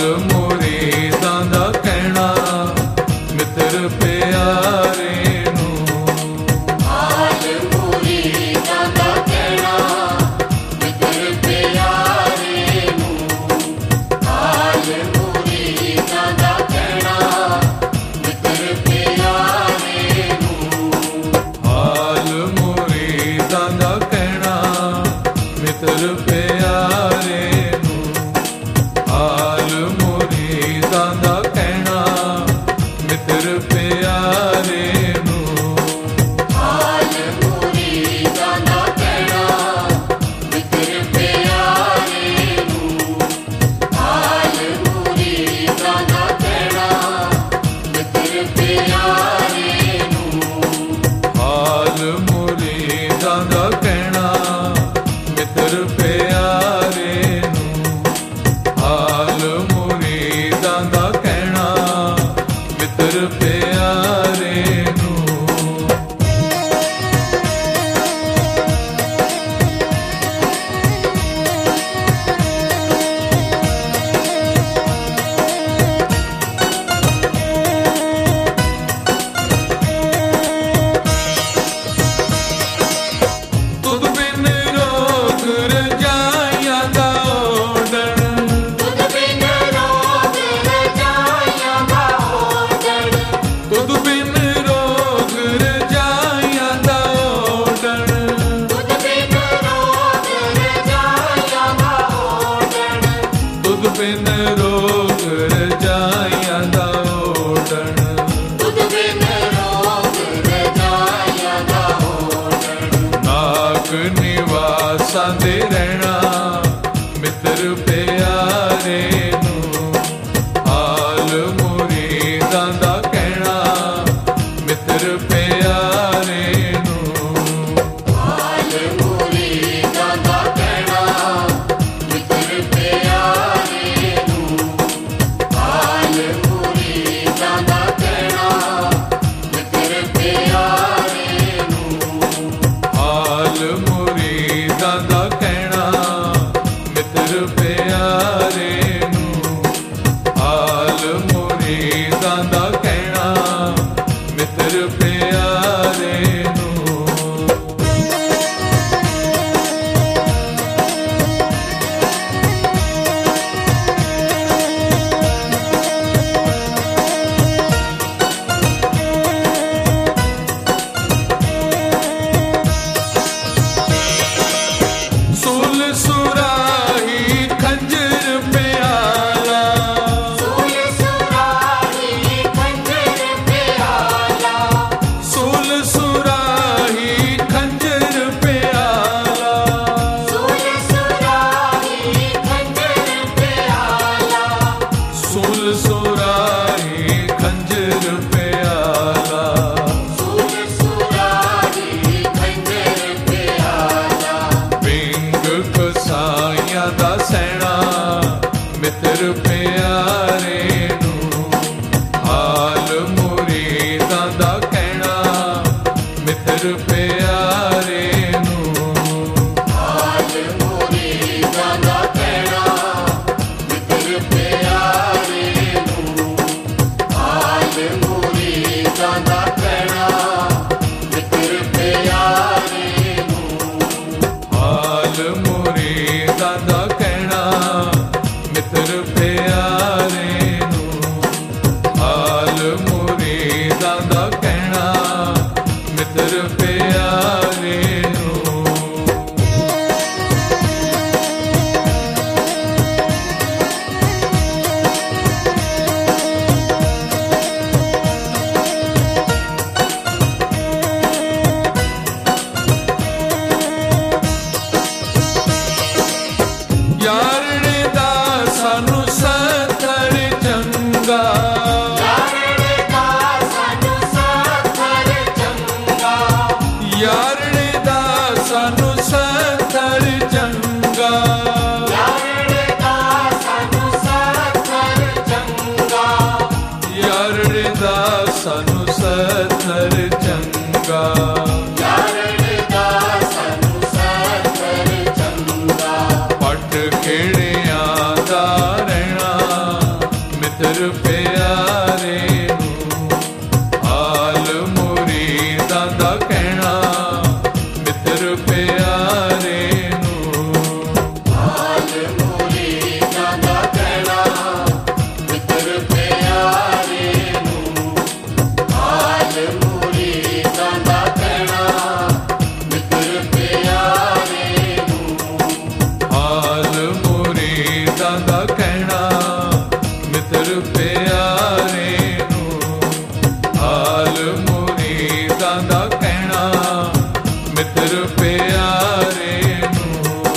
मुरीदां दा कहना मित्र प्यारे नू। हाल मुरीदां दा कहना मित्र प्यारे नू। हाल मुरीदां दा कहना मित्र प्यारे नू। हाल मुरीदां दा कहना मित्र प्यारे नू। हाल मुरीदां दा कहना मित्र प्यारे नू। हाल मुरीदां दा कहना मित्र प्यारे नू। हाल मुरीदां दा कहना मित्र प्यारे नू। हाल मुरीदां दा कहना मित्र प्यारे नू। हाल मुरीदां दा कहना मित्र प्यारे नू। तुद बिन रोग रजाइयां दा ओढ़ण। तुद बिन रोग रजाइयां दा ओढ़ण। तुद बिन रोग रजाइयां दा ओढ़ण। तुद बिन रोग रजाइयां दा ओढ़ण। तुद बिन रोग रजाइयां दा ओढ़ण। तुद बिन रोग रजाइयां दा ओढ़ण। नाग निवासां दे रहना मित्र प्यारे नू। हाल मुरीदां दा कहना मित्र प्यारे नू। हाल मुरीदां दा कहना मित्र प्यारे नू। हाल मुरीदां दा कहना मित्र प्यारे नू। हाल मुरीदां दा कहना मित्र प्यारे नू। हाल मुरीदां दा कहना मित्र प्यारे नू। सुल सुराही खंजर प्याला। सूल सुराही खंजर प्याला। सुल सुराही खंजर प्याला। सूल सुराही खंजर प्याला। सुल सुराही खंजर प्याला। सूल सुराही खंजर प्याला। बिंग कसाइयां दा सैना मित्र प्यारे नू। हाल मुरीदां दा कहना मित्र प्यारे नू। हाल मुरीदां दा कहना मित्र प्यारे नू। हाल मुरीदां दा कहना मित्र प्यारे नू। हाल मुरीदां दा कहना मित्र प्यारे नू। हाल मुरीदां दा कहना मित्र प्यारे नू। यारने दा सानू सत्तर चंगा। यारने दा सानू सत्तर चंगा। यारने दा सानू सत्तर चंगा। यारने दा सानू सत्तर चंगा। यारने दा सानू सत्तर चंगा। यारने दा सानू सत्तर चंगा। पट खेड़ियां दा रहना ਮਿੱਤਰ ਪਿਆਰੇ ਨੂੰ ਹਾਲ ਮੁਰੀਦਾਂ ਦਾ ਕਹਿਣਾ ਮਿੱਤਰ ਪਿਆਰੇ ਨੂੰ ਹਾਲ ਮੁਰੀਦਾਂ ਦਾ ਕਹਿਣਾ ਮਿੱਤਰ ਪਿਆਰੇ ਨੂੰ ਹਾਲ ਮੁਰੀਦਾਂ ਦਾ ਕਹਿਣਾ ਮਿੱਤਰ ਪਿਆਰੇ ਨੂੰ ਹਾਲ ਮੁਰੀਦਾਂ ਦਾ ਕਹਿਣਾ ਮਿੱਤਰ ਪਿਆਰੇ ਨੂੰ ਹਾਲ ਮੁਰੀਦਾਂ ਦਾ ਕਹਿਣਾ ਮਿੱਤਰ ਪਿਆਰੇ ਨੂੰ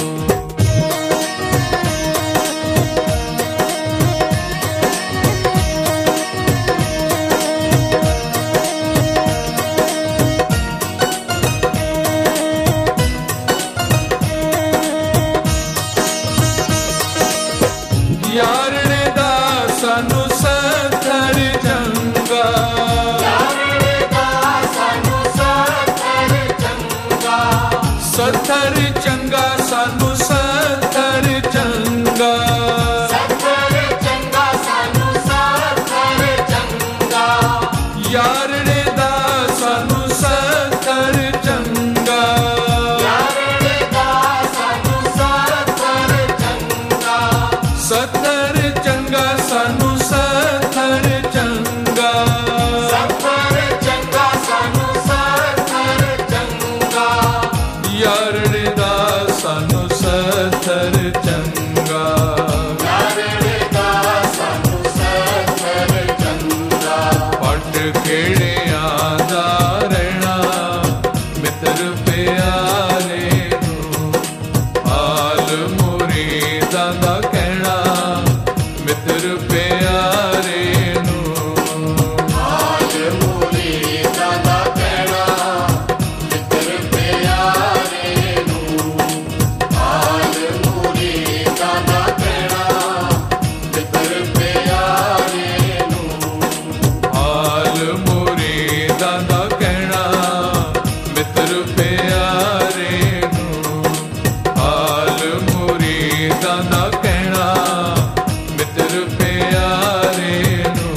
ਯਾਰੜੇ ਦਾ ਸਾਨੂੰ ਸੱਥਰ ਚੰਗਾ ਯਾਰੜੇ ਦਾ ਸਾਨੂੰ ਸੱਥਰ ਚੰਗਾ ਸੱਥਰ ਚੰਗਾ ਸਾਨੂੰ ਸੱਥਰ ਚੰਗਾ ਸੱਥਰ ਚੰਗਾ ਸਾਨੂੰ ਸੱਥਰ ਚੰਗਾ ਯਾਰੜੇ ਦਾ ਸਾਨੂੰ ਸੱਥਰ ਚੰਗਾ ਯਾਰੜੇ ਦਾ ਸਾਨੂੰ ਸੱਥਰ ਚੰਗਾ ਸੱਥਰ ਚੰਗਾ ਸਾਨੂੰ ਸੱਥਰ ਚੰਗਾ ਸੱਥਰ ਚੰਗਾ ਸਾਨੂੰ ਸੱਥਰ ਚੰਗਾ ਯਾਰੜੇ ਦਾ ਸਾਨੂੰ ਸੱਥਰ ਚੰਗਾ ਯਾਰੜੇ ਦਾ ਸਾਨੂੰ ਸੱਥਰ ਚੰਗਾ ਪੱਟ ਖੇੜਿਆਂ ਦਾ ਰਹਿਣਾ ਮਿੱਤਰ ਪਿਆਰੇ ਨੂੰ ਹਾਲ ਮੁਰੀਦਾਂ ਦਾ ਕਹਿਣਾ ਮਿੱਤਰ ਪਿਆਰੇ ਨੂੰ ਹਾਲ ਮੁਰੀਦਾਂ ਦਾ ਕਹਿਣਾ ਮਿੱਤਰ ਪਿਆਰੇ ਨੂੰ ਹਾਲ ਮੁਰੀਦਾਂ ਦਾ ਕਹਿਣਾ ਮਿੱਤਰ ਪਿਆਰੇ ਨੂੰ ਹਾਲ ਮੁਰੀਦਾਂ ਦਾ ਕਹਿਣਾ ਮਿੱਤਰ ਪਿਆਰੇ ਨੂੰ ਹਾਲ ਮੁਰੀਦਾਂ ਦਾ ਕਹਿਣਾ ਮਿੱਤਰ ਪਿਆਰੇ ਨੂੰ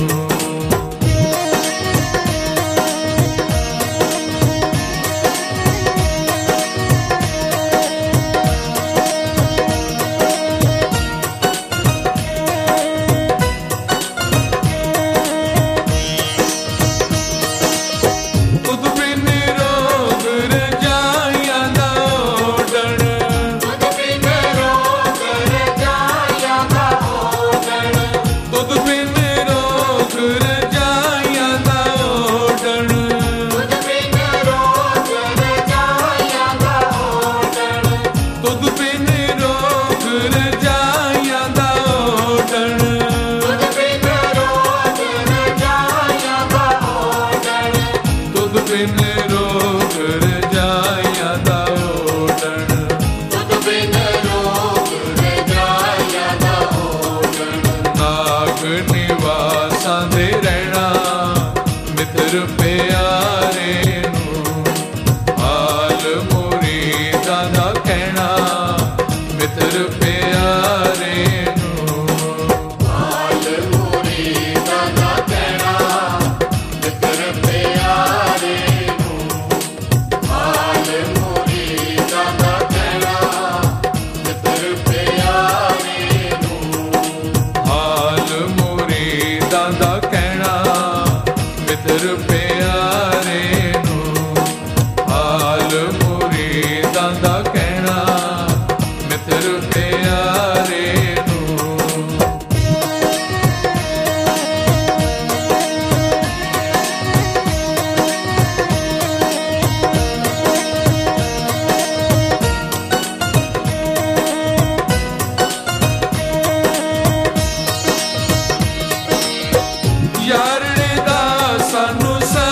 ਤੁਧ ਬਿਨ ਰੋਗ ਰਜਾਈਆਂ ਦਾ ਓਡਣ ਤੁਧ ਬਿਨ ਰੋਗ ਰਜਾਈਆਂ ਦਾ ਓਡਣ ਤੁਧ ਬਿਨ ਰੋਗ ਰਜਾਈਆਂ ਦਾ ਓਡਣ ਤੁਧ ਬਿਨ ਰੋਗ ਰਜਾਈਆਂ ਦਾ ਓਡਣ ਤੁਧ ਬਿਨ ਰੋਗ ਰਜਾਈਆਂ ਦਾ ਓਡਣ ਤੁਧ ਬਿਨ ਰੋਗ ਰਜਾਈਆਂ ਦਾ ਓਡਣ ਤੁਧ ਬਿਨ ਰੋਗ ਰਜਾਈਆਂ ਦਾ ਓਡਣ ਤੁਧ ਬਿਨ ਰੋਗ ਰਜਾਈਆਂ ਦਾ ਓਡਣ ਨਾਗ ਨਿਵਾਸਾਂ ਦੇ ਰਹਿਣਾ ਮਿੱਤਰ ਪਿਆਰੇ ਨੂੰ ਹਾਲ ਮੁਰੀਦਾਂ ਦਾ ਕਹਿਣਾ ਮਿੱਤਰ ਪਿਆਰੇ ਨੂੰ ਹਾਲ ਮੁਰੀਦਾਂ ਦਾ ਕਹਿਣਾ ਮਿੱਤਰ ਪਿਆਰੇ ਨੂੰ ਹਾਲ ਮੁਰੀਦਾਂ ਦਾ ਕਹਿਣਾ ਮਿੱਤਰ ਪਿਆਰੇ ਨੂੰ ਹਾਲ ਮੁਰੀਦਾਂ ਦਾ ਕਹਿਣਾ ਮਿੱਤਰ ਪਿਆਰੇ ਨੂੰ ਹਾਲ ਮੁਰੀਦਾਂ ਦਾ ਕਹਿਣਾ ਮਿੱਤਰ ਪਿਆਰੇ ਨੂੰ ਯਾਰੜੇ ਦਾ ਸਾਨੂੰ